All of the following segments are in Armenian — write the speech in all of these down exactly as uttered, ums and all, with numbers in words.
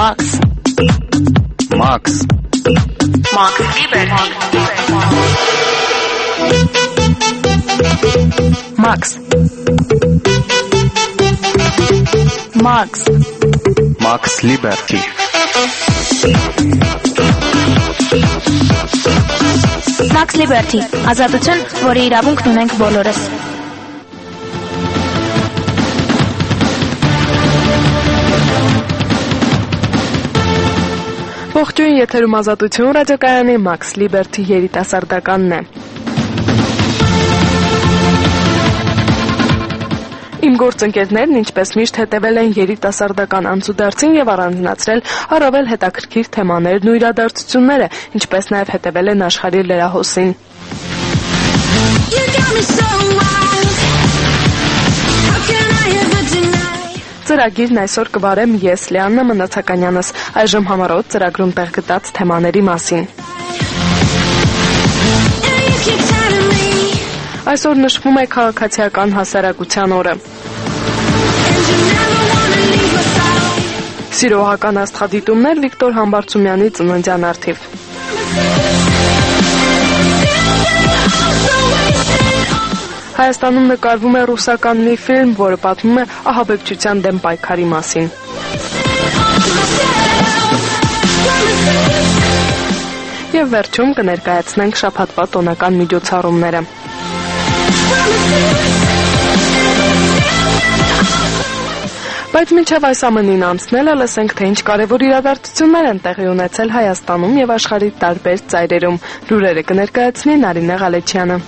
Max. Max. Max Liberty. Max. Max. Max Liberty. Max Liberty. Ազատություն, որի իրավունքն ունենք բոլորս։ Ողջույն, եթերում Ազատություն ռադիոկայանի Max Liberty երիտասարդականն է։ Իմ գործընկերներն ինչպես միշտ հետևել են երիտասարդական անցուդարձին եւ առանձնացրել առավել հետաքրքիր թեմաներն ու իրադարձությունները, ինչպես նաեւ հետևել են աշխարհի լրահոսին։ Ծրագիրն այսօր կվարեմ ես, Լիաննա Մնացականյանս, այժմ համառոտ ծրագրում տեղ գտած թեմաների մասին։ Այսօր նշվում է քաղաքացիական հասարակության օրը։ Սիրողական աստղադիտումներ Վիկտոր Համբարձումյանի ծննդյան առթիվ։ Հայաստանում նկարվում է ռուսական մի ֆիլմ, որը պատմում է ահաբեկչության դեմ պայքարի մասին։ Եվ վերջում կներկայացնենք շաբաթվա տոնական միջոցառումները։ Բայց մինչև այս ամենին անցնելը լսենք, թե ինչ կարևոր իրադարձություններ են տեղի ունեցել Հայաստանում եւ աշխարհի տարբեր ծայրերում։ Լուրերը կներկայացնի Նարինե Ղալեչյանը։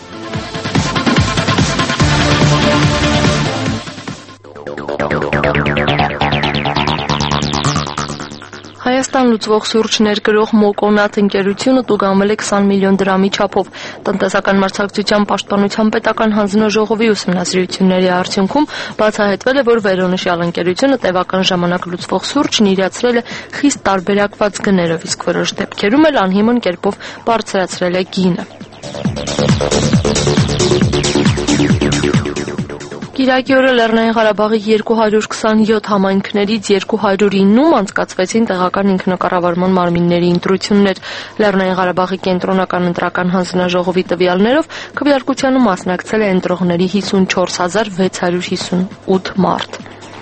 Հայաստան լուծվող սուրճ ներկրող Մոկոնատ ընկերությունը տուգանվել է քսան միլիոն դրամի չափով։ Տնտեսական մրցակցության պաշտպանության պետական հանձնաժողովի ուսումնասիրությունների արդյունքում բացահայտվել է, որ վերոնշյալ ընկերությունը տևական ժամանակ լուծվող սուրճն իրացրել է խիստ տարբերակված գներով, իսկ որոշ դեպքերում էլ անհիմն կերպով բարձրացրել է գինը։ Կիրակի օրը Լեռնային Ղարաբաղի երկու հարյուր քսանյոթ համայնքներից երկու հարյուր իննում անցկացվեցին տեղական ինքնակառավարման մարմինների ընտրություններ։ Լեռնային Ղարաբաղի կենտրոնական ընտրական հանձնաժողովի տվյալներով քվեարկությանը մասնակցել է ընտրողների հիսունչորս հազար վեց հարյուր հիսունութ մարդ։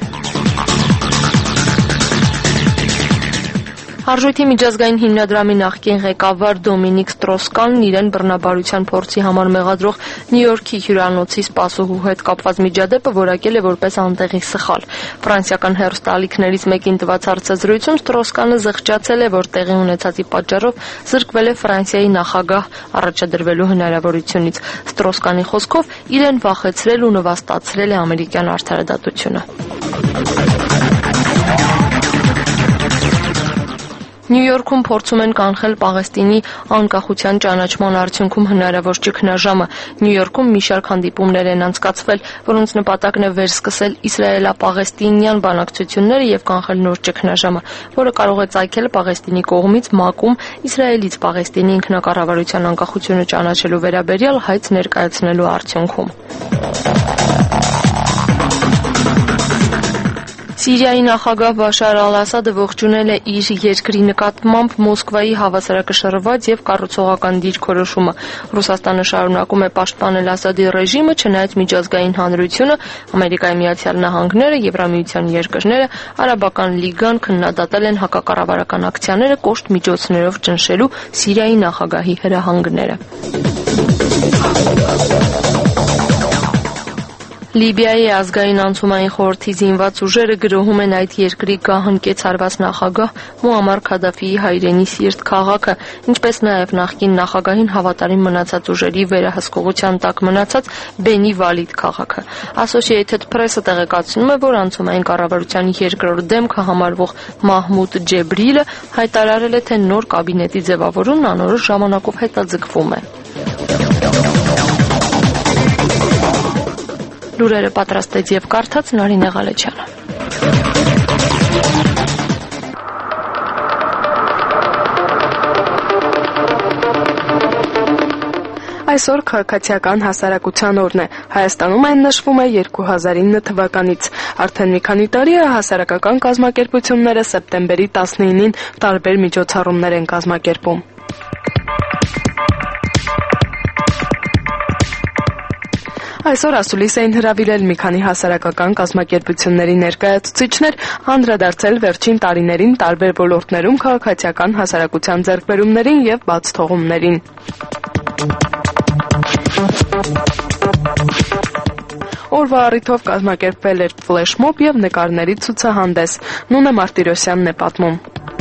Արժույթի միջազգային հիմնադրամի նախկին ղեկավար Դոմինիկ Ստրոսկանն իրեն բռնաբարության փորձի համար մեղադրող Նյու Յորքի հյուրանոցի սպասուհու հետ կապված միջադեպը որակել է որպես անտեղի սխալ։ Ֆրանսիական հեռուստաալիքներից մեկին տված հարցազրույցում Ստրոսկանը զղջացել է, որ տեղի ունեցածի պատճառով զրկվել է Ֆրանսիայի նախագահ առաջադրվելու հնարավորությունից։ Ստրոսկանի խոսքով իրեն վախեցրել ու նվաստացրել է ամերիկյան արդարադատությունը։ Նյու Յորքում փորձում են կանխել Պաղեստինի անկախության ճանաչման արդյունքում հնարավոր ճգնաժամը։ Նյու Յորքում մի շարք հանդիպումներ են անցկացվել, որոնց նպատակն է վերսկսել իսրայելա-պաղեստինյան բանակցությունները եւ կանխել նոր ճգնաժամը, որը կարող է ծագել Պաղեստինի կողմից ՄԱԿ-ում Իսրայելից Պաղեստինի ինքնակառավարության անկախությունը ճանաչելու վերաբերյալ հայց ներկայացնելու արդյունքում։ Սիրիայի նախագահ Բաշար Ալ-Ասադը ողջունել է իր երկրի նկատմամբ Մոսկվայի հավասարակշռված եւ կառուցողական դիրքորոշումը։ Ռուսաստանը շարունակում է պաշտպանել Ասադի ռեժիմը, չնայած միջազգային հանրությունը, Ամերիկայի Միացյալ Նահանգները, Եվրամիության երկրները, Արաբական լիգան քննադատել են հակակառավարական ակցիաները կոշտ միջոցներով ճնշելու Սիրիայի նախագահի հրահանգները։ Լիբիայի ազգային անցումային խորհրդի զինված ուժերը գրոհում են այդ երկրի գահընկեց հարված նախագահ Մուամար Քադաֆիի հայրենի սիրտ քաղաքը, ինչպես նաև նախկին նախագահին հավատարիմ մնացած ուժերի վերահսկողության տակ մնացած Բենի Վալիդ քաղաքը։ Associated Press-ը տեղեկացնում է, որ անցումային կառավարության երկրորդ դեմքը համարվող Մահմուդ Ջեբրիլը հայտարարել է, թե նոր կաբինետի ձևավորումն անորոշ ժամանակով հետաձգվում է։ Լուրերը պատրաստեց եւ կարդաց Նարինե Ղալեչյանը։ Այսօր քաղաքացիական հասարակության օրն է։ Հայաստանում այն նշվում է երկու հազար ինը թվականից։ Արդեն մի քանի տարի է հասարակական կազմակերպությունները սեպտեմբերի տասնինին տարբեր միջոցառումներ են կազմակերպում։ Այսօր ասուլիս էին հրավիրել մի քանի հասարակական կազմակերպությունների ներկայացուցիչներ, անդրադարձել վերջին տարիներին տարբեր ոլորտներում քաղաքացիական հասարակության ձեռքբերումներին և բաց թողումներին։ Օրվա առիթով կազմակերպվել էր ֆլեշմոբ և նկարների ցուցահանդես։ Նունե Մարտիրոսյանն է պատմում։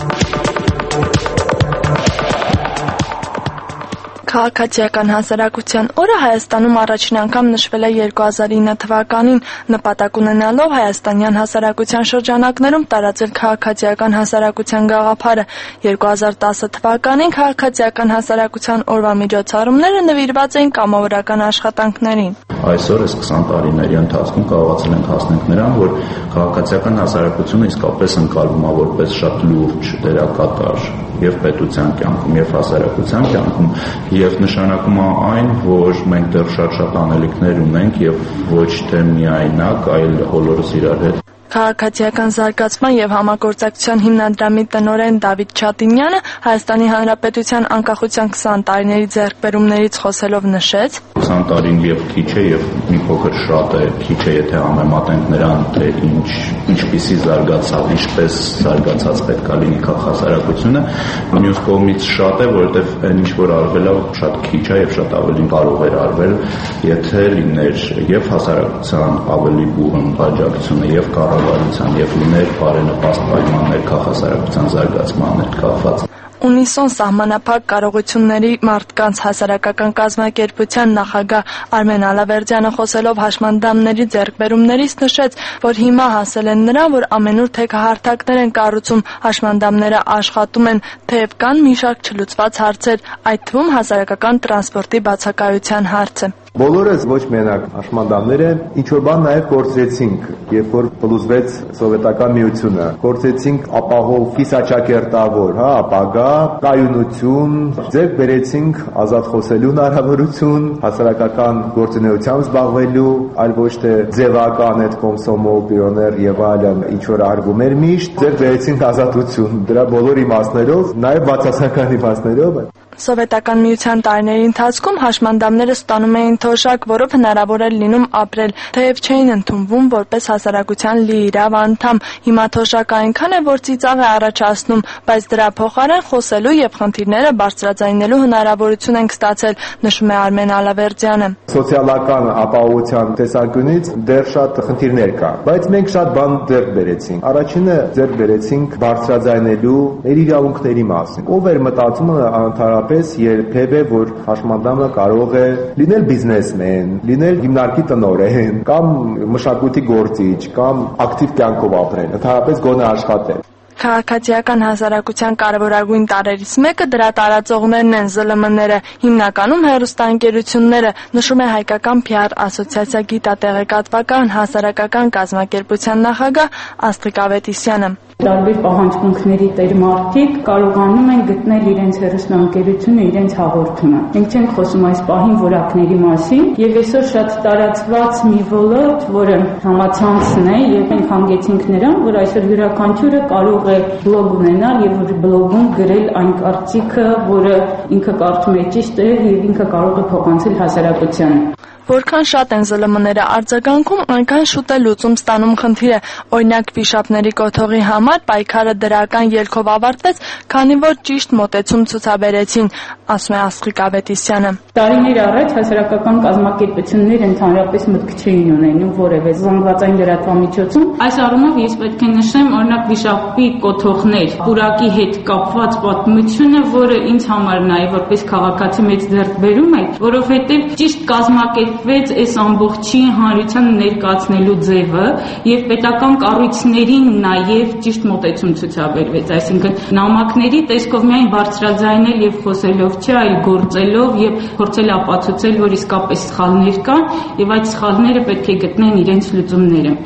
Քաղաքացիական հասարակության օրը Հայաստանում առաջին անգամ նշվել է երկու հազար ինը թվականին, նպատակ ունենալով հայաստանյան հասարակության շրջանակներում տարածել քաղաքացիական հասարակության գաղափարը։ երկու հազար տասը թվականին քաղաքացիական հասարակության օրվա միջոցառումները նվիրված էին կամավորական աշխատանքներին։ Այսօր այս քսան տարիների ընթացքում կարողացել ենք հասնել նրան, որ քաղաքացիական հասարակությունը իսկապես ընկալվում է որպես շատ լուրջ դերակատար եւ պետության կյանքում, եւ հասարակության կյանքում, եւ նշանակում է այն, որ մենք դեռ շատ-շատ անելիքներ ունենք եւ ոչ թե միայնակ, այլ բոլորս իրար հետ։ Քաղաքացիական զարգացման և համագործակցության հիմնադրամի տնօրեն Դավիթ Չատինյանը Հայաստանի Հանրապետության անկախության քսան տարիների ձեռքբերումներից խոսելով նշեց. քսան տարին եւ քիչ է եւ մի փոքր շատ է, քիչ է, եթե համեմատենք նրան, թե ինչ ինչպիսի զարգացավ, ինչպես զարգացած պետք է լինի քաղաքասարակությունը, մյուս կողմից շատ է, որովհետեւ այն ինչ որ արվել է, շատ քիչ է եւ շատ ավելի կարող էր արվել, եթե լիներ եւ հասարակության ավելի բուռն աջակցությունը եւ կառավարության եւ լիներ բարենպաստ պայմաններ քաղաքասարակության զարգացման հետ կապված։ Ունիսոն սահմանափակ կարողությունների մարդկանց հասարակական կազմակերպության նախագահ Արմեն Ալավերդյանը խոսելով հաշմանդամների ձեռքբերումներից նշեց, որ հիմա հասել են նրան, որ ամենուր թեքահարթակներ են կառուցում, հաշմանդամները աշխատում են, թեև կան մի շարք չլուծված հարցեր, այդ թվում հասարակական տրանսպորտի բացակայության հարցը։ Բոլորս ոչ մենակ հաշմանդամները ինչ որ բան նաև կորցրեցինք, երբ որ փլուզվեց սովետական միությունը, կորցրեցինք ապահով կիսաճակերտավոր, հա, ապագա, կայունություն, ձեռք բերեցինք ազատ խոսելու հնարավորություն, հասարակական գործունեությամբ զբաղվելու, այլ ոչ թե ձևական այդ կոմսոմոլ, պիոներ եւ այլն ինչ որ արվում էր միշտ, ձեռք բերեցինք ազատություն, դրա բոլոր իմաստներով, նաև բացասական իմաստներով։ Սովետական միության տարիների ընթացքում հաշմանդամները ստանում էին թոշակ, որով հնարավոր էր լինում ապրել, թեև չէին ընդունվում որպես հասարակության լիիրավ անդամ։ Հիմա թոշակը այնքան է, որ ծիծաղ է առաջացնում, բայց դրա փոխարեն խոսելու եւ խնդիրները բարձրաձայնելու հնարավորություն ենք ստացել, նշում է Արմեն Ալավերդյանը։ Սոցիալական ապահովության տեսանկյունից դեռ շատ խնդիրներ կա, բայց մենք շատ բան ձեռք բերեցինք։ Առաջինը ձեռք բերեցինք բարձրաձայնելու մեր իրավունքների մասին։ Ով էր մտածում պես երբևէ, որ հաշմանդամը կարող է լինել բիզնեսմեն, լինել հիմնարկի տնօրեն, կամ մշակույթի գործիչ, կամ ակտիվ կյանքով ապրել, ընդհանրապես գոնե աշխատել։ Քաղաքացիական հասարակության կարևորագույն տարրերից մեկը դրա տարածողներն են, զլ մ-ները, հիմնականում հեռուստաընկերությունները, նշում է Հայկական փի ար ասոցիացիա գիտատեղեկատվական հասարակական կազմակերպության նախագահ Աստղիկ Ավետիսյանը։ Տարբեր պահանջմունքների տեր մարդիկ կարողանում են գտնել իրենց հեռուստաընկերությունը, իրենց հաղորդումը։ Մենք չենք խոսում այս պահին որակների մասին, եւ այսօր շատ տարածված մի ոլորտ, որը համացանցն է, եւ մենք հանգեցինք նրան, որ այսօր յուրաքանչյուրը կարող է բլոգ ունենալ եւ որ բլոգում գրել այն կարծիքը, որը ինքը կարծում է ճիշտ է եւ ինքը կարող է փոխանցել հասարակությանը։ Որքան շատ են զլ մ-ները արձագանքում, այնքան շուտ է լուծում ստանում խնդիրը։ Օրինակ վիշապների կոթողի համար պայքարը դրական ելքով ավարտվեց, քանի որ ճիշտ մոտեցում ցուցաբերեցին, ասում է Աստղիկ Ավետիսյանը։ Տարիներ առաջ հասարակական կազմակերպությունները ընդհանրապես մտք չէին ունենում որևէ զանգվածային լրատվամիջոցում։ Այս առումով ես պետք է նշեմ օրինակ վիշապի կոթողներ, պուրակի հետ կապված պատմությունը, որը ինձ համար նաև որպես քաղաքացի մեծ ձեռքբերում է, որովհետև ճիշտ կազմակերպվեց այս ամբողջի հանրությանը ներկայացնելու ձևը եւ պետական կառույցներին նաեւ ճիշտ մոտեցում ցուցաբերվեց, այսինքն նամակների տեսքով միայն բարձրաձայնել եւ խոսելով չէ, այլ գործելով եւ փորձել ապացուցել, որ իսկապես սխալներ կան եւ այդ սխալները պետք է գտնեն իրենց լուծումները։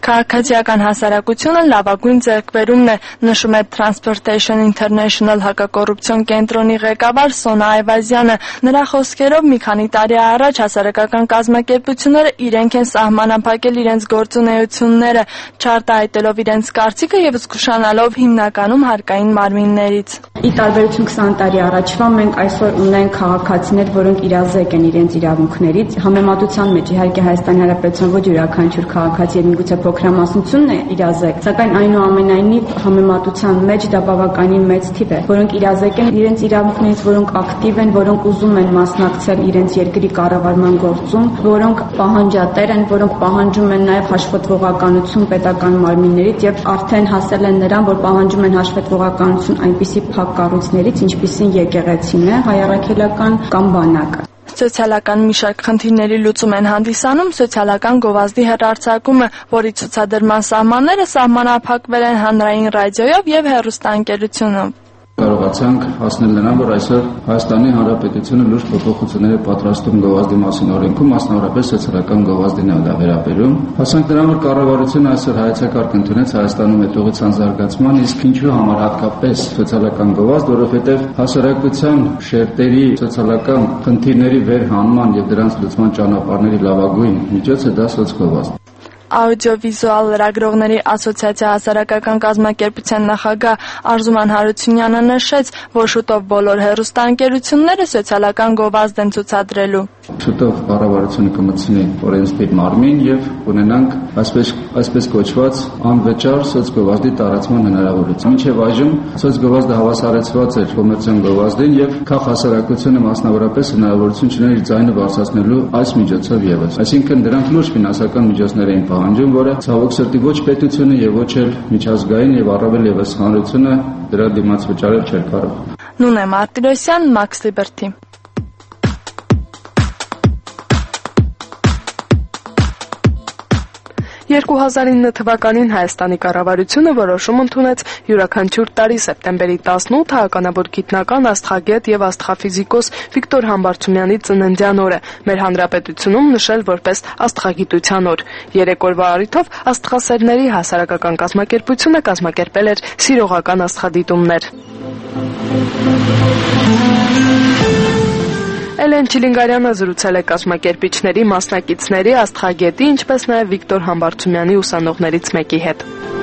Քաղաքացիական հասարակությունը լավագույն ձեռքբերումն է, նշում է Transportation International հակակոռուպցիոն կենտրոնի ղեկավար Սոնա Այվազյանը։ Նրա խոսքերով մի քանի տարի առաջ հասարակական կազմակերպությունները իրենք են սահմանափակել իրենց գործունեությունները, չարտահայտելով իրենց կարծիքը եւ զգուշանալով հիմնականում հարկային մարմիններից։ Ի տարբերություն քսան տարի առաջվա մենք այսօր ունենք քաղաքացիներ, որոնք իրազեկ են իրենց իրավունքներից։ Համեմատության մեջ իհարկե Հայաստանի Հանրապետության ոչ յուրաքանչյուր քաղաքացի եւ միգուցե փոքրամասնությունն է իրազեկ, սակայն այնուամենայնիվ համեմատության մեջ դա բավականին մեծ թիվ է, որոնք իրազեկ են իրենց իրավունքներից, որոնք ակտիվ են, որոնք ուզում են մասնակցել իրենց երկրի կառավարման գործում, որոնք պահանջատեր են, որոնք պահանջում են նաեւ հաշվետվողականություն պետական մարմիններից եւ արդեն հասել են նրան, որ պահանջում են հաշվետվողականություն այնպիսի փակ կառույցներից, ինչպիսին եկեղեցին է, հայ առաքելական կամ բանակը։ Սոցիալական մի շարք խնդիրների լուծում են հանդիսանում սոցիալական գովազդի հեռարձակումը, որի ցուցադրման սահմանները սահմանափակվել են հանրային ռադիոյով եւ հեռուստաընկերությունով։ Կարողացանք հասնել նրան, որ այսօր Հայաստանի Հանրապետությունը լուրջ փոփոխություններ է պատրաստում գովազդի մասին օրենքում, մասնավորապես սոցիալական գովազդին է վերաբերում։ Հասանք նրան, որ կառավարությունը այսօր հայեցակարգ ընդունեց Հայաստանում հետողության զարգացման, իսկ ինչու համար հատկապես սոցիալական գովազդ, որովհետև հասարակության շերտերի սոցիալական խնդիրների վերհանման եւ դրանց լուծման ճանապարհների լավագույն միջոցը դա սոցգովազդն է։ Աուդիովիզուալ լրագրողների ասոցիացիա հասարակական կազմակերպության նախագահ Արզուման Հարությունյանը նշեց, որ շուտով բոլոր հեռուստաընկերությունները սոցիալական գովազդ են ցուցադրելու։ Շուտով կառավարությունը կմտցնի օրենսդիր մարմին եւ ունենանք այսպես այսպես կոչված անվճար սոցգովազդի տարածման հնարավորություն։ Մինչեւ այժմ սոցգովազդը հավասարեցված էր կոմերցիոն գովազդին եւ քաղաքասարակությունը մասնավորապես հնարավորություն չուներ իր ձայնը բարձրացնելու այս միջոցով եւս։ Այսինքն դրանք լուրջ ֆինանսական միջոցներ էին պահանջում, որը ցավոք սրտի ոչ պետությունը եւ ոչ էլ միջազգային եւ առավել եւս հանրությունը դրա դիմաց վճարել չէր կարող։ Նունե Մարտիրոսյան, Max Liberty։ երկու հազար ինը թվականին Հայաստանի կառավարությունը որոշում ընդունեց յուրաքանչյուր տարի սեպտեմբերի տասնութը հականավոր գիտնական, աստղագետ եւ աստղաֆիզիկոս Վիկտոր Համբարձումյանի ծննդյան օրը մեր հանրապետությունում նշել որպես աստղագիտության օր։ Երեք օրվա առիթով աստղասերների հասարակական կազմակերպությունը կազմակերպել էր սիրողական աստղադիտումներ։ Էլեն Չիլինգարյանը զրուցել է կազմակերպիչների, մասնակիցների, աստղագետի, ինչպես նաև Վիկտոր Համբարձումյանի ուսանողներից մեկի հետ։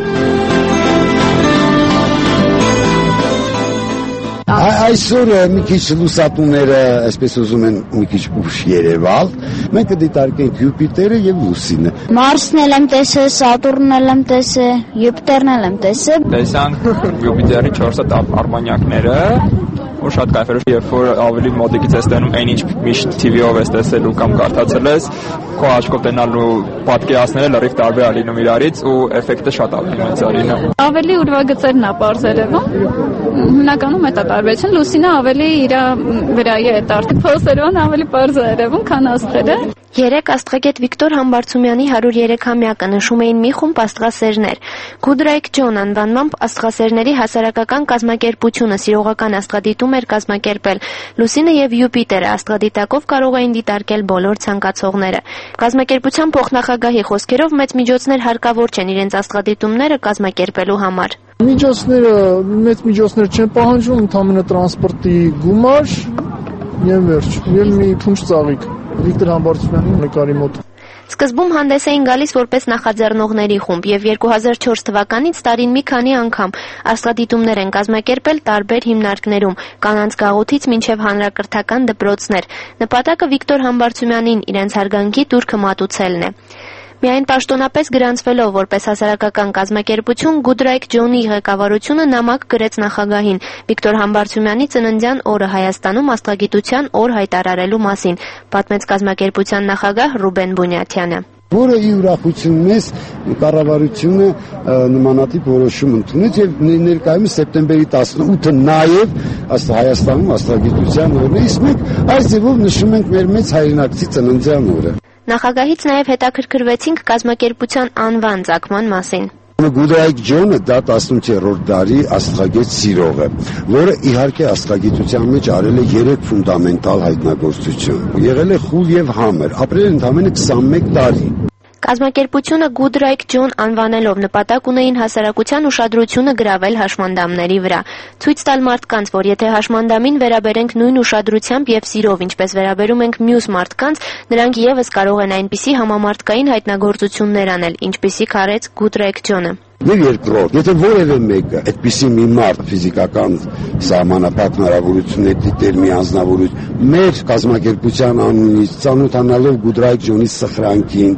Այսօր մի քիչ լուսատուները, այսպես ուզում են, մի քիչ ուշ երևալ, մենք կդիտարկենք Յուպիտերը եւ Լուսինը։ Մարսն էլ եմ տեսել, Սատուրնն էլ եմ տեսել, Յուպիտերն էլ եմ տեսել։ Տեսանք Յուպիտերի չորս հատ արմանյակները, որ շատ կայֆ էր, երբ որ ավելի մոտիկից ես տենում այն ինչ միշտ T V-ով ես տեսել ու կամ կարդացել ես, քո աչքով տենալու պատկերացները լրիվ տարբեր է լինում իրարից ու էֆեկտը շատ ավելի մեծ է լինում։ Ավելի ուրվագծերն է բարձրերևում։ Հիմնականում է տարբերություն, Լուսինը ավելի իր վրայի է տարտի, փոսերոն ավելի բարձր է երևում, քան աստղերը։ Երեք աստղագետ Վիկտոր Համբարձումյանի հարյուր երեքամյակը նշում էին մի խումբ աստղասերներ։ Goodrike John անվանմամբ աստղասերների հասարակական կազմակերպությունը սիրողական աստղադիտում էր կազմակերպել։ Լուսինը եւ Յուպիտերը աստղադիտակով կարող էին դիտարկել բոլոր ցանկացողները։ Կազմակերպության փոխնախագահի խոսքերով մեծ միջոցներ հարկավոր չեն իրենց աստղադիտումները կազմակերպելու համար։ Միջոցները մեծ միջոցներ չեն պահանջում, ընդհանրապես տրանսպորտի գումար եւ վերջ, եւ մի փունջ ծաղիկ։ Վիկտոր Համբարձումյանի նկարի մոտ։ Սկզբում հանդես էին գալիս որպես նախաձեռնողների խումբ եւ երկու հազար չորս թվականից տարին մի քանի անգամ աստղադիտումներ են կազմակերպել տարբեր հիմնարկներում, կանանց գաղութից մինչեւ հանրակրթական դպրոցներ։ Նպատակը Վիկտոր Համբարձումյանին իրենց հարգանքի տուրքը մատուցելն է։ Միայն պաշտոնապես գրանցվելով որպես հասարակական կազմակերպություն Goodrike John-ի ղեկավարությունը նամակ գրեց նախագահին Վիկտոր Համբարձումյանի ծննդյան օրը Հայաստանում աստղագիտության օր հայտարարելու մասին, պատմեց կազմակերպության նախագահ Ռուբեն Բունյաթյանը։ Որը ի ուրախություն մեզ կառավարությունը նմանատիպ որոշում ընդունեց եւ ներկայումս սեպտեմբերի տասնութը նաեւ Հայաստանում աստղագիտության օրն է, իսկ մենք այս ձևով նշում ենք մեր մեծ հայրենակցի ծննդյան օրը։ Նախագահից նաև հետաքրքրվեցինք կազմակերպության անվան ծագման մասին։ Goodrike John-ը դա տասնութերորդ դարի աստղագետ սիրող է, որը իհարկե աստղագիտության մեջ արել է երեք ֆունդամենտալ հայտնագործություն։ Եղել է խուլ եւ համր, ապրել ընդամենը քսանմեկ տարի։ Կազմակերպությունը Good Like John անվանելով նպատակ ունեին հասարակության ուշադրությունը գրավել հաշմանդամների վրա։ Ցույց տալ մարդկանց, որ եթե հաշմանդամին վերաբերենք նույն ուշադրությամբ եւ սիրով, ինչպես վերաբերում ենք մյուս մարդկանց, նրանք եւս կարող են այնպիսի համամարտկային հայտնագործություններ անել, ինչպիսիք արեց Good Like John-ը։ Եվ երկրորդ, եթե որևէ մեկը այդպիսի մի մարդ ֆիզիկական սահմանափակ հնարավորություններ դիտեր մի անձնավորություն մեր կազմակերպության անունից ծանոթանալով Good Like John-ի սխրանքին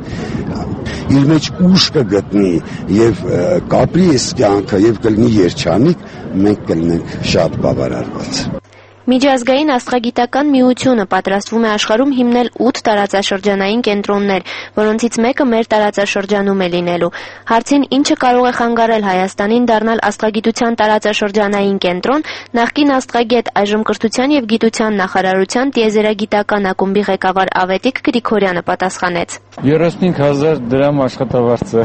իր մեջ ուժ կգտնի եւ կապրի այս կյանքը եւ կլինի երջանիկ, մենք կլինենք շատ բավարարված։ Միջազգային աստղագիտական միությունը պատրաստվում է աշխարհում հիմնել ութ տարածաշրջանային կենտրոններ, որոնցից մեկը մեր տարածաշրջանում է լինելու։ Հարցին ինչը կարող է խանգարել Հայաստանին դառնալ աստղագիտության տարածաշրջանային կենտրոն, նախկին աստղագետ, այժմ կրթության եւ գիտության նախարարության տիեզերագիտական ակումբի ղեկավար Ավետիք Գրիգորյանը պատասխանեց. երեսունհինգ հազար դրամ աշխատավարձ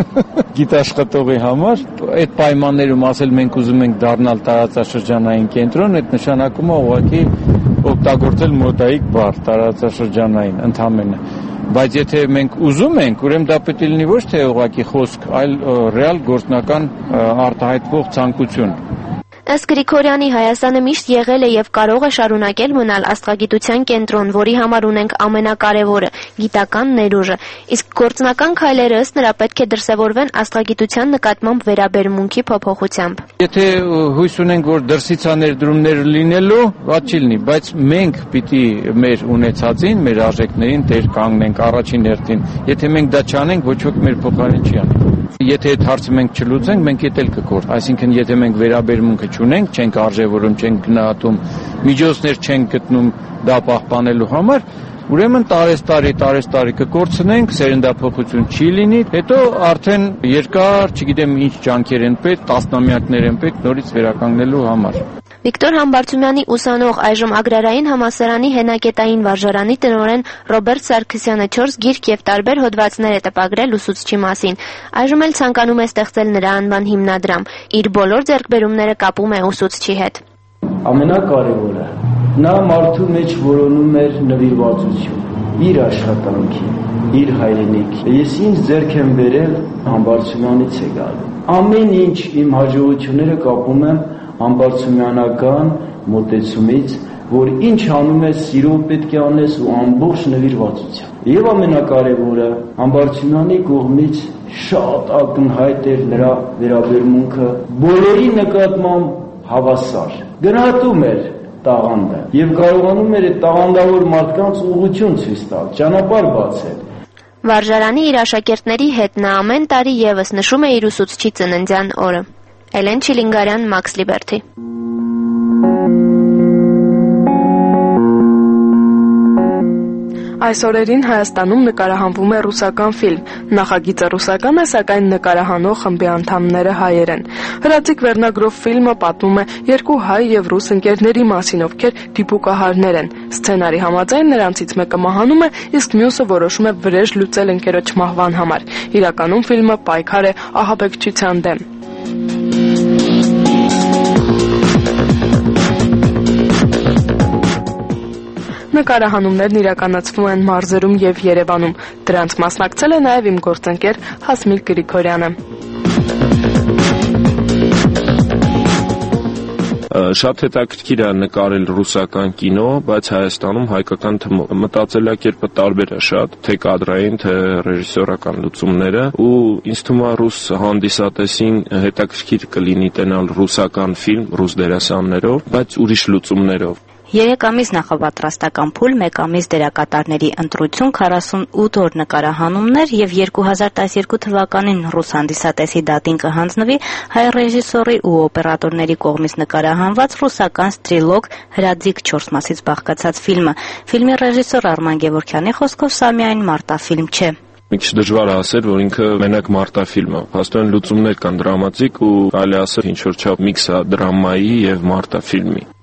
գիտաշխատողի համար, այդ պայմաններում ասել մենք ուզում ենք դառնալ տարածաշրջանային կենտրոն, այդ նշանակում ուղղակի օգտագործել մոտայիկ բառ տարածաշրջանային ընդամենը, բայց եթե մենք ուզում ենք, ուրեմն դա պետք է լինի ոչ թե ուղղակի խոսք, այլ ռեալ գործնական արտահայտվող ցանկություն։ Ըստ Գրիգորյանի Հայաստանը միշտ եղել է եւ կարող է շարունակել մնալ աստղագիտության կենտրոն, որի համար ունենք ամենակարևորը՝ գիտական ներուժը, իսկ գործնական քայլերը ըստ նրա պետք է դրսևորվեն աստղագիտության նկատմամբ վերաբերմունքի փոփոխությամբ։ Եթե հույս ունենք, որ դրսից ներդրումներ լինելու, ված չի լինի, բայց մենք պիտի մեր ունեցածին, մեր արժեքներին տեր կանգնենք առաջին հերթին։ Եթե մենք դա չանենք, ոչ ոք մեր փոխարեն չի անի։ Եթե այդ հարցը մենք չլուծենք, մենք ետ էլ կկորտ։ Այսինքն, եթե մենք վերաբերմունքը չունենք, չենք արժևորում, չենք գնահատում, միջոցներ չենք գտնում դա պահպանելու համար, ուրեմն տարեստարի, տարեստարի կկորցնենք, սերնդափոխություն չի լինի, հետո արդեն երկար, չգիտեմ ինչ ջանքեր են պետք, տասնամյակներ են պետք նորից վերականգնելու համար։ Վիկտոր Համբարձումյանի ուսանող այժմ Ագրարային համալսարանի հենակետային վարժարանի տնօրեն Ռոբերտ Սարգսյանը չորս գիրք եւ տարբեր հոդվածներ է տպագրել ուսուցչի մասին։ Այժմ էլ ցանկանում է ստեղծել նրա անվան հիմնադրամ։ Իր բոլոր ձեռքբերումները կապում է ուսուցչի հետ։ Ամենակարևորը նա մարդու մեջ որոնում էր նվիրվածություն, իր աշխատանքի, իր հայրենիքի։ Ես ինձ ձեռք եմ բերել Համբարձումյանից է գալու։ Ամեն ինչ իմ հաջողությունները կապում եմ Համբարձումյանական մոտեցումից, որ ինչ անում ես, սիրով պետք է անես ու ամբողջ նվիրվածությամբ։ Եվ ամենակարևորը Համբարձումյանի կողմից շատ ակնհայտ էր նրա վերաբերմունքը բոլորի նկատմամբ հավասար։ Գնահատում էր տաղանդը եւ կարողանում էր այդ տաղանդավոր մարդկանց ուղղություն ցույց տալ, ճանապարհ բացել։ Վարժարանի իր աշակերտների հետ նա ամեն տարի եւս նշում է իր ուսուցչի ծննդյան օրը։ Էլեն Չիլինգարյան, Max Liberty։ Այս օրերին Հայաստանում նկարահանվում է ռուսական ֆիլմ։ Նախագիծը ռուսական է, սակայն նկարահանող խմբի անդամները հայեր են։ Հրաձիկ վերնագրով ֆիլմը պատմում է երկու հայ եւ ռուս ընկերների մասին, ովքեր դիպուկահարներ են։ Սցենարի համաձայն նրանցից մեկը մահանում է, իսկ մյուսը որոշում է վրեժ լուծել ընկերոջ մահվան համար։ Իրականում ֆիլմը պայքար է ահաբեկչության դեմ։ Նկարահանումներն իրականացվում են մարզերում եւ Երևանում։ Դրանց մասնակցել է նաեւ իմ գործընկեր Հասմիկ Գրիգորյանը։ Շատ հետաքրքիր է նկարել ռուսական կինո, բայց Հայաստանում հայկական մտածելակերպը տարբեր է շատ, թե կադրային, թե ռեժիսորական լուծումները, ու ինձ թվում է ռուս հանդիսատեսին հետաքրքիր կլինի տենալ ռուսական ֆիլմ ռուս դերասաններով, բայց ուրիշ լուծումներով։ Երեք ամիս նախապատրաստական փուլ, մեկ ամիս դերակատարների ընտրություն, քառասունութ օր նկարահանումներ եւ երկու հազար տասնյոթ թվականին ռուս հանդիսատեսի դատին կհանձնվի հայ ռեժիսորի ու օպերատորների կողմից նկարահանված ռուսական ստրիլոգ Հրաձիկ չորս մասից բաղկացած ֆիլմը։ Ֆիլմի ռեժիսոր Արման Գևորգյանի խոսքով սա միայն մարտաֆիլմ չէ։ Մի քիչ դժվար է ասել, որ ինքը մենակ մարտաֆիլմ է։ Փաստորեն լուծումներ կան դրամատիկ ու կարելի ասել ինչ որ չափ միքս է դրամայի եւ մարտաֆիլմի։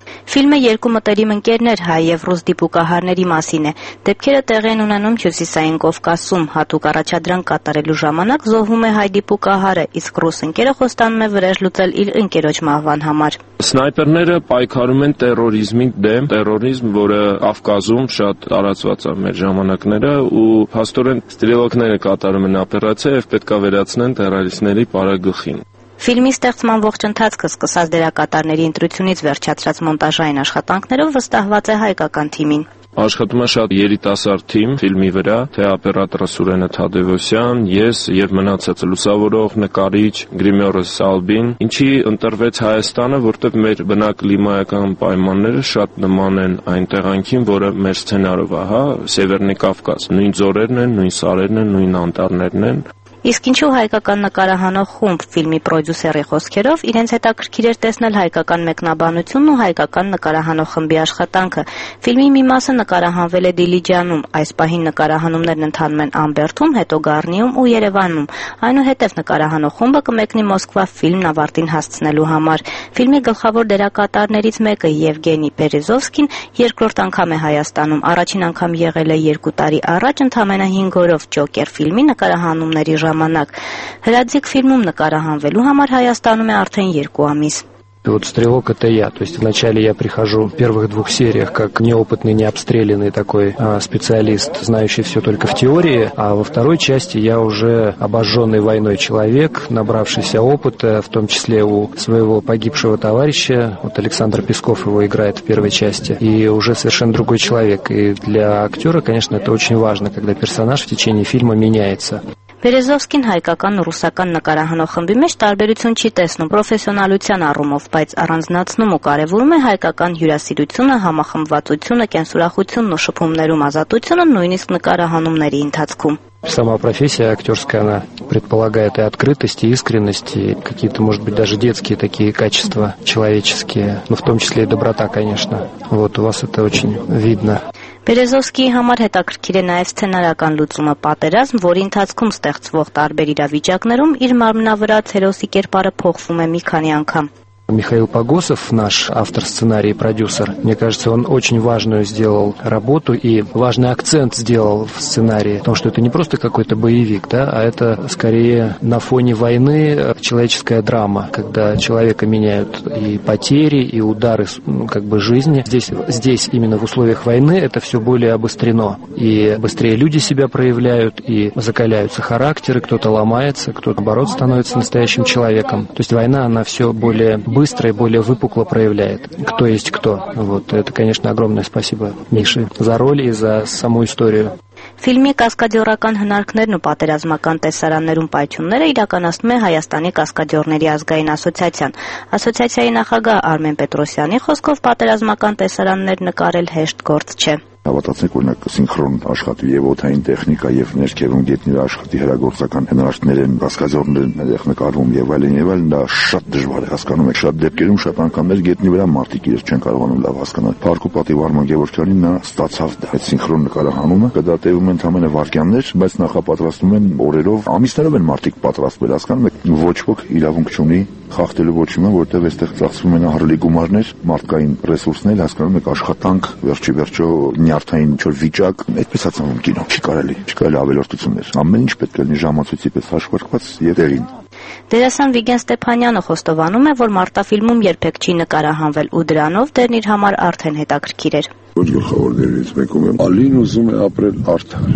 Ֆիլմը երկու մտերիմ ընկերներ հայ եւ ռուս դիպուկահարների մասին է։ Դեպքերը տեղի են ունենում Հյուսիսային Կովկասում։ Հատուկ առաջադրանք կատարելու ժամանակ զոհվում է հայ դիպուկահարը, իսկ ռուս ընկերը խոստանում է վրեժ լուծել իր ընկերոջ մահվան համար։ Սնայպերները պայքարում են տերորիզմի դեմ, տերորիզմ, որը Կովկասում շատ տարածված է մեր ժամանակները, ու փաստորեն ստրելոկները կատարում են օպերացիա եւ պետքա վերացնեն տերորիստների պարագլխին։ Ֆիլմի ստեղծման ողջ ընթացքը սկսած դերակատարների ընտրությունից վերջացրած մոնտաժային աշխատանքներով վստահված է հայկական թիմին։ Աշխատում է շատ երիտասարդ թիմ ֆիլմի վրա, թե օպերատորը Սուրենը Թադևոսյան, ես եւ մնացած լուսավորող, նկարիչ գրիմյորը Սալբին, ինչի ընտրվեց Հայաստանը, որտեղ մեր բնակլիմայական պայմանները շատ նման են այն տեղանքին, որը մեր սցենարով է, հա, Սևեռնի Կովկաս, նույն ձորերն են, նույն սարերն են, նույն անտառներն են։ Իսկ ինչու հայկական նկարահանող խումբ ֆիլմի պրոդյուսերի խոսքերով իրենց հետաքրքիր էր տեսնել հայկական մեկնաբանությունն ու հայկական նկարահանող խմբի աշխատանքը։ Ֆիլմի մի մասը նկարահանվել է Դիլիջանում, այս պահին նկարահանումներն ընթանում են Ամբերդում, հետո Գառնիում ու Երևանում։ Այնուհետև նկարահանող խումբը կմեկնի Մոսկվա ֆիլմն ավարտին հասցնելու համար։ Ֆիլմի գլխավոր դերակատարներից մեկը Եվգենի Բերեզովսկին երկրորդ անգամ է Հայաստանում։ Առաջին անգամ եղել է երկու տարի առաջ ընդամենը հինգ օրով Ջոկեր ֆիլմի նկարահանումների ժամանակ։ Հրաձիգ ֆիլմում նկարահանվելու համար Հայաստանում է արդեն երկու ամիս։ Вот стрелок — это я. То есть вначале я прихожу в первых двух сериях как неопытный, необстрелянный такой а, специалист, знающий все только в теории, а во второй части я уже обожженный войной человек, набравшийся опыта, в том числе у своего погибшего товарища. Вот Александр Песков его играет в первой части. И уже совершенно другой человек. И для актера, конечно, это очень важно, когда персонаж в течение фильма меняется. Բերեզովսկին հայկական ու ռուսական նկարահանող խմբի մեջ տարբերություն չի տեսնում պրոֆեսիոնալության առումով, բայց առանձնացնում ու կարևորում է հայկական հյուրասիրությունը, համախմբվածությունը, կենսուրախությունն ու շփումներում ազատությունը նույնիսկ նկարահանումների ընթացքում։ Сама профессия актерская, она предполагает и открытость, и искренность, и какие-то, может быть, даже детские такие качества человеческие, но в том числе и доброта, конечно. Вот у вас это очень видно. Բերեզովսկիի համար հետաքրքիր է նաև սցենարական լուծումը պատերազմ, որի ընթացքում ստեղծվող տարբեր իրավիճակներում իր մարմնավրաց հերոսի կերպարը փոխվում է մի քանի անգամ։ Михаил Погосов, наш автор сценария и продюсер, мне кажется, он очень важную сделал работу и важный акцент сделал в сценарии, потому что это не просто какой-то боевик, да, а это скорее на фоне войны человеческая драма, когда человека меняют и потери, и удары, ну, как бы жизни. Здесь, здесь именно в условиях войны это все более обострено, и быстрее люди себя проявляют, и закаляются характеры, кто-то ломается, кто-то, наоборот, становится настоящим человеком. То есть война, она все более быстро и более выпукло проявляет, кто есть кто. Вот. Это, конечно, огромное спасибо Мише за роль и за саму историю. Ֆիլմի կասկադյորական հնարքներն ու պատերազմական տեսարաններում պայթյունները իրականացնում է Հայաստանի կասկադյորների ազգային ասոցիացիան։ Ասոցիացիայի նախագահ Արմեն Պետրոսյանի խոսքով պատերազմական տեսարաններ նկարել հեշտ գործ չէ։ Հավատացեք, օրինակ սինխրոն աշխատի եւ օթային տեխնիկա եւ ներքևում գետնի աշխատի հրագործական հնարքներ են, կասկադյորներն են նկարվում եւ այլն եւ այլն, դա շատ դժվար է, հասկանում եք, շատ դեպքերում շատ անգամներ գետնի վրա մարդիկ իրենց չեն կարողանում լավ հասկանալ։ Փառք ու պատիվ Արման Գևորգյանին նա ստացավ այդ սինխրոն նկարահանումը, դա տևում են ընդամենը վայրկյաններ, բայց նախապատրաստում են օրերով, ամիսներով են մարդիկ պատրաստվել, հասկանում եք, ոչ ոք իրավունք չունի խախտելու ոչինչ, որտեղ այստեղ ծախսվում են ահռելի գումարներ, մարդկային ռեսուրսներ, հասկանում եք, աշխատանք, վերջի վերջո նյարդային ինչ-որ վիճակ, այդպես է ծնվում կինո, չի կարելի, չի կարելի ավելորդություններ։ Ամեն ինչ պետք է լինի ժամացույցի պես հաշվարկված եւ տեղին։ Դերասան Վիգեն Ստեփանյանը խոստովանում է, որ մարտաֆիլմում երբեք չի նկարահանվել ու դրանով դերն իր համար արդեն հետաքրքիր էր։ Ոչ գլխավորներից մեկում է Ալին ուզում է ապրել արդար։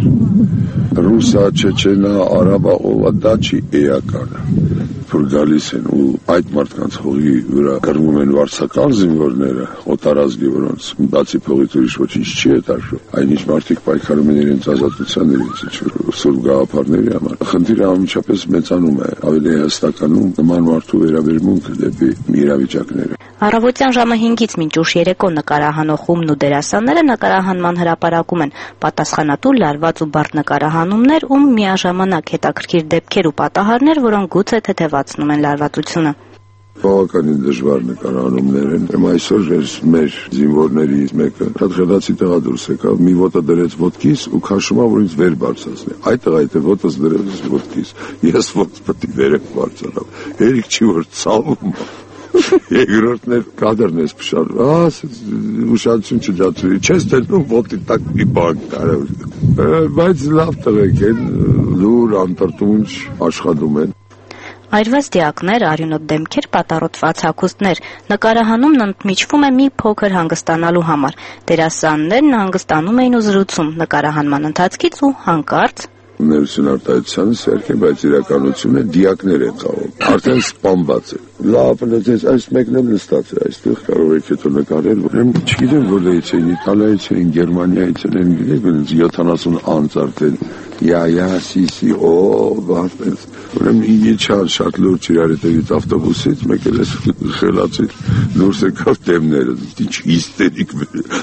Ռուսա, Չեչենա, Արաբա, ովա դա չի էականը։ Որ գալիս են ու այդ մարդկանց հողի վրա կռվում են վարձական զինվորները, օտարազգի, որոնց բացի փողից ուրիշ ոչինչ չի հետարժում։ Այնինչ մարդիկ պայքարում են իրենց ազատության, իրենց սուրբ գաղափարների համար։ Խնդիրը անմիջապես մեծանում է, ավելի հստականում նման մարդու վերաբերմունքը դեպի իրավիճակները։ Առավոտյան ժամը հինգից մինչ ուշ երեկո նկարահանող խումբն ու դերասանները նկարահանման հրապարակում են պատասխանատու լարված ու բարդ նկարահանումներ ու միաժամանակ հետաքրքիր դեպքեր ու պատահարներ, որոնք գուցե թեթևացնում են լարվածությունը։ Բավականին դժվար նկարահանումներ են։ Եմ այսօր մեր զինվորներից մեկը շատ խելացի տղա դուրս եկավ, մի ոտը դրեց ոտքիս ու քաշում ա, որ ինձ վեր բարձրացնի։ Այդ տղա այդ ոտս դրեց ոտքիս, ես ոտս պետք է վեր բարձրանամ։ Հերիք չի որ ցավում։ Երկրորդն էլ կադրն ես փշարում, աս ուշադրություն չջացրի, չես դերնում ոտի տակ մի բան կարել։ Բայց լավ տղեկ են, լուր, անտրտունջ աշխատում են։ Այրված դիակներ, արյունոտ դեմքեր, պատառոտված հագուստներ, նկարահանումն ընդմիջվում է մի փոքր հանգստանալու համար։ Դերասաններն հանգստանում էին ու զրուցում նկարահանման ընթացքից ու հանկարծ ներսուն արտահայտությանը սերք է, բայց իրականությունը դիակներ է խաղում։ Արդեն սպանված է։ Լավ, լեզես, այս մեկն էլ նստած է, այստեղ կարող եք հետո նկարել։ Ուրեմն չգիտեմ որից էին, Իտալիայից էին, Գերմանիայից են, գիտեք, յոթանասուն անց արդեն։ Յա, յա, սի, սի, օ, բացես։ Ուրեմն իջալ շատ լուրջ իրար հետևից ավտոբուսից, մեկ էլ էս խելացի դուրս եկավ դեմները, ինչ հիստերիկ։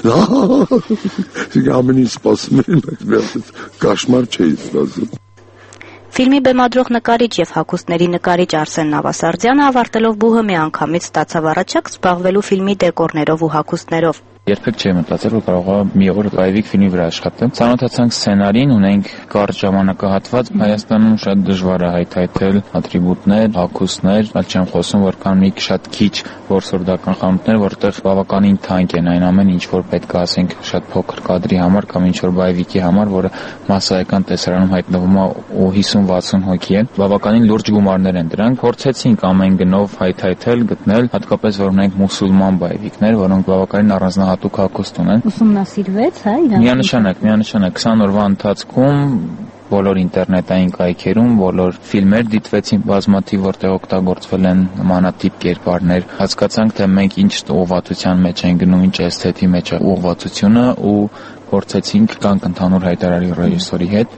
Ամեն ինչ սպասում էին, բայց կաշմար չէի սպասում։ Ֆիլմի բեմադրող նկարիչ եւ հագուստների նկարիչ Արսեն Նավասարդյանը ավարտելով բուհը միանգամից ստացավ առաջարկ զբաղվելու ֆիլմի դեկորներով ու հագուստներով։ Երբեք չէի մտածել, որ կարող եմ մի օր լայվիկ ֆիլմի վրա աշխատեմ։ Ծանոթացանք սցենարին, ունենք կարճ ժամանակահատված, Հայաստանում շատ դժվար է հայթայթել ատրիբուտներ, հագուստներ, այլ չեմ խոսում, որ կան մի շատ քիչ որսորդական խանութներ, որտեղ բավականին թանկ են այն ամեն ինչ, որ պետք է ասենք շատ փոքր կադրի համար կամ ինչ որ բայվիկի համար, որը մասսայական տեսարանում հայտնվում է ու հիսուն վաթսուն հոգի են։ Բավականին լուրջ գումարներ են դրանք։ Փորձեցինք ամեն գնով հայթայթել, գտնել, հատկապես որ ունենք մուսուլման բայվիկներ, որոնք բավականին առանձնահատուկ հատուկ հագուստ ունեն։ Ուսումնասիրվեց, հա, իրական։ Միանշանակ, միանշանակ քսան օրվա ընթացքում բոլոր ինտերնետային կայքերում, բոլոր ֆիլմեր դիտվեցին բազմաթիվ, որտեղ օգտագործվել են նմանատիպ կերպարներ։ Հասկացանք, թե մենք ինչ ուղղվածության մեջ ենք գնում, ինչ էսթետի մեջ է ուղղվածությունը ու փորձեցինք կանք ընդհանուր հայտարարի ռեժիսորի հետ։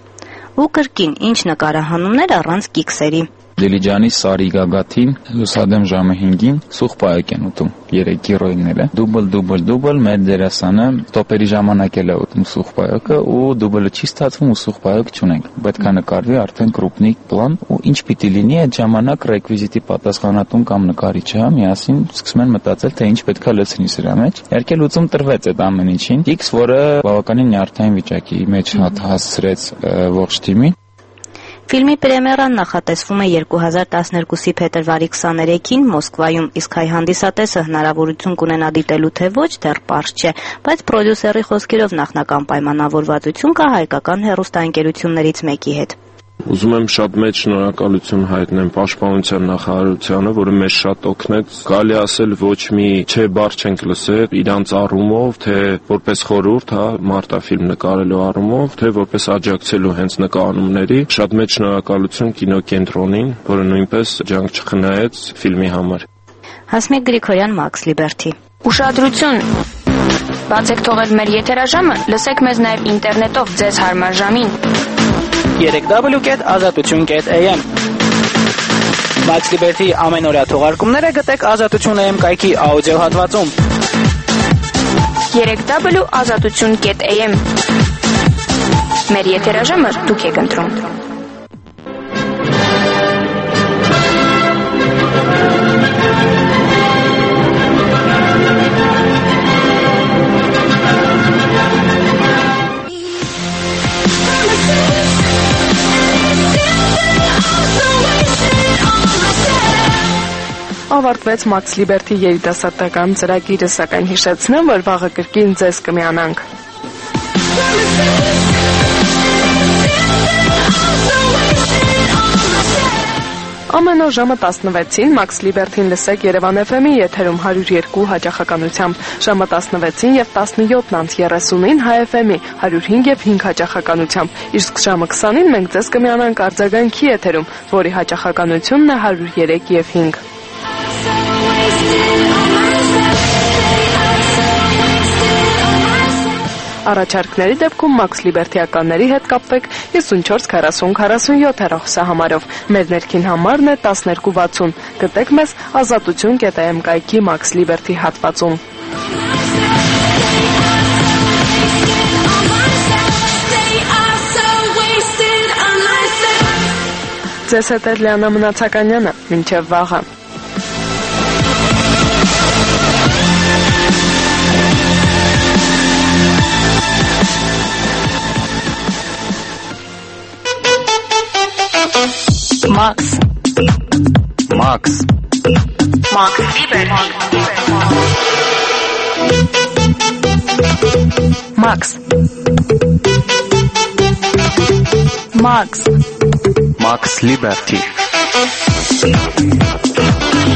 Ու կրկին, ինչ նկարահանումներ առանց կիքսերի։ Դիլիջանի Սարի Գագաթին լուսադեմ ժամը հինգին սուխ պայակ են ուտում երեք գիրոյները դուբլ դուբլ դուբլ մեր դերասանը տոպերի ժամանակ էլ է ուտում սուխ պայակը ու դուբլը չի ստացվում ու սուխ պայակ չունենք պետք է նկարվի արդեն կրուպնիկ պլան ու ինչ պիտի լինի այդ ժամանակ ռեկվիզիտի պատասխանատուն կամ նկարիչը հա միասին սկսում են մտածել թե ինչ պետք է լցնի սրա մեջ իհարկե լուծում տրվեց այդ ամեն ինչին X որը բավականին նյարդային վիճակի մեջ հասցրեց ողջ թիմին Ֆիլմի պրեմիերան նախատեսվում է երկու հազար տասներկուսի փետրվարի քսաներեքին Մոսկվայում, իսկ հայ հանդիսատեսը հնարավորություն կունենա դիտելու թե ոչ դեռ պարզ չէ, բայց պրոդյուսերի խոսքերով նախնական պայմանավորվածություն կա հայկական հեռուստաընկերություններից մեկի հետ։ Ուզում եմ շատ մեծ շնորհակալություն հայտնեմ Պաշտպանության նախարարությանը, որը մեզ շատ օգնեց։ Կարելի ասել ոչ մի չէ բառ չենք լսել իրանց առումով, թե որպես խորհուրդ, հա, մարտաֆիլմ նկարելու առումով, թե որպես աջակցելու հենց նկարահանումների։ Շատ մեծ շնորհակալություն կինոկենտրոնին, որը նույնպես ջանք չխնայեց ֆիլմի համար։ Հասմիկ Գրիգորյան, Max Liberty։ Ուշադրություն։ Բաց եք թողել մեր եթերաժամը, լսեք մեզ նաև ինտերնետով ձեզ հարմար ժամին։ երեք w կետ ազատություն կետ a m Max Liberty ամենօրյա թողարկումները գտեք ազատություն a m կայքի աուդիո հատվածում։ երեք w ազատություն կետ a m Մեր եթերաժամը դուք եք ընտրում։ Ավարտվեց Max Liberty երիտասարդական ծրագիրը, սակայն հիշեցնեմ, որ վաղը կրկին ձեզ կմիանանք։ Ամեն օր ժամը տասնվեցին Max Liberty-ն լսեք Երևան Էֆ Էմ-ի եթերում հարյուր երկու հաճախականությամբ, ժամը տասնվեցին և տասնյոթ անց երեսունին Հայ Էֆ Էմ-ի հարյուր հինգ և հինգ հաճախականությամբ, իսկ ժամը քսանին մենք ձեզ կմիանանք արձագանքի եթերում, որի հաճախականությունն է հարյուր երեք և հինգ։ Առաջարկների դեպքում Max Liberty-ականների հետ կապվեք հիսունչորս քառասուն քառասունյոթ հեռախոսահամարով։ Մեր ներքին համարն է տասներկու վաթսուն։ Գտեք մեզ ազատություն կետ a m կայքի Max Liberty հատվածում։ Ձեզ հետ է Լիանա Մնացականյանը, մինչև վաղը։ Max. Max. Max Liberty. Max. Max. Max Liberty.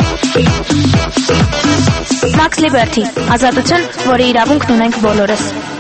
Max Liberty. Ազատություն, որի իրավունքն ունենք բոլորս։